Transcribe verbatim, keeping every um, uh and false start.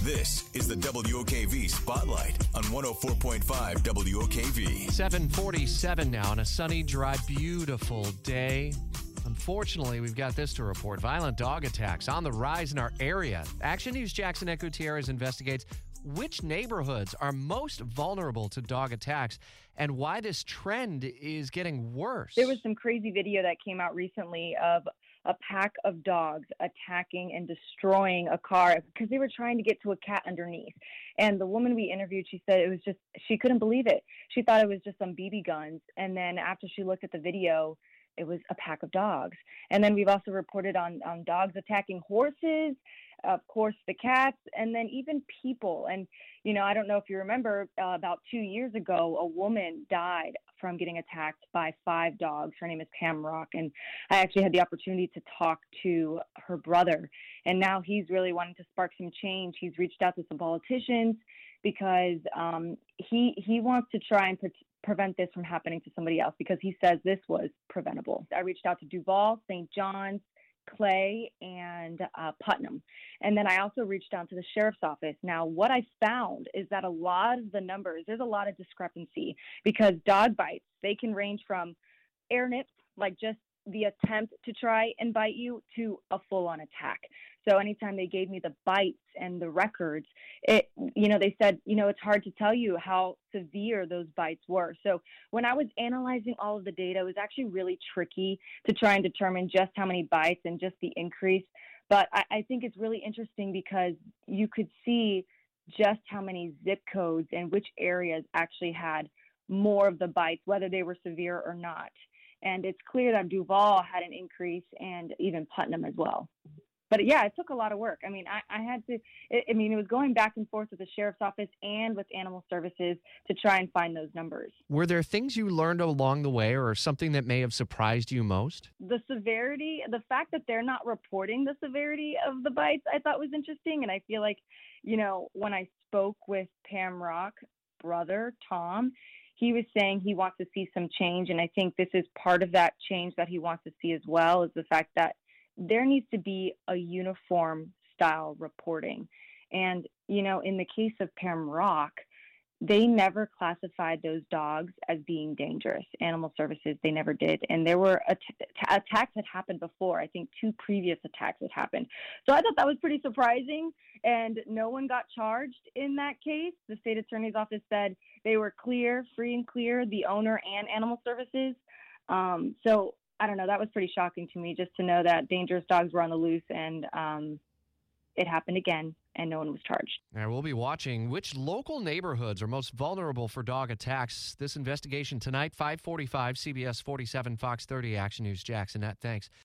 This is the W O K V Spotlight on one oh four point five W O K V. seven forty-seven now on a sunny, dry, beautiful day. Unfortunately, we've got this to report. Violent dog attacks on the rise in our area. Action News Jackson Ed Gutierrez investigates which neighborhoods are most vulnerable to dog attacks and why this trend is getting worse. There was some crazy video that came out recently of a pack of dogs attacking and destroying a car because they were trying to get to a cat underneath. And the woman we interviewed, she said it was just, she couldn't believe it. She thought it was just some B B guns. And then after she looked at the video, it was a pack of dogs. And then we've also reported on, on dogs attacking horses, of course, the cats, and then even people. And, you know, I don't know if you remember, uh, about two years ago, a woman died from getting attacked by five dogs. Her name is Pam Rock. And I actually had the opportunity to talk to her brother. And now he's really wanting to spark some change. He's reached out to some politicians because um, he he wants to try and pre- prevent this from happening to somebody else because he says this was preventable. I reached out to Duval, Saint John's, Clay, and uh, Putnam. And then I also reached out to the sheriff's office. Now, what I found is that a lot of the numbers, there's a lot of discrepancy because dog bites, they can range from air nips, like just the attempt to try and bite you, to a full-on attack. So anytime they gave me the bites and the records, it, you know, they said, you know, it's hard to tell you how severe those bites were. So when I was analyzing all of the data, it was actually really tricky to try and determine just how many bites and just the increase. But I, I think it's really interesting because you could see just how many zip codes and which areas actually had more of the bites, whether they were severe or not. And it's clear that Duval had an increase and even Putnam as well. But yeah, it took a lot of work. I mean, I, I had to, I mean, it was going back and forth with the sheriff's office and with animal services to try and find those numbers. Were there things you learned along the way or something that may have surprised you most? The severity, the fact that they're not reporting the severity of the bites, I thought was interesting. And I feel like, you know, when I spoke with Pam Rock, brother, Tom, he was saying he wants to see some change. And I think this is part of that change that he wants to see as well, is the fact that there needs to be a uniform style reporting. And, you know, in the case of Pam Rock, they never classified those dogs as being dangerous. Animal services, they never did. And there were at- attacks that happened before. I think two previous attacks had happened. So I thought that was pretty surprising. And no one got charged in that case. The state attorney's office said they were clear, free and clear, the owner and animal services. Um, so I don't know. That was pretty shocking to me, just to know that dangerous dogs were on the loose, and um, it happened again, and no one was charged. And we'll be watching which local neighborhoods are most vulnerable for dog attacks. This investigation tonight, five forty-five, C B S forty-seven, Fox thirty, Action News, Jackson. Thanks.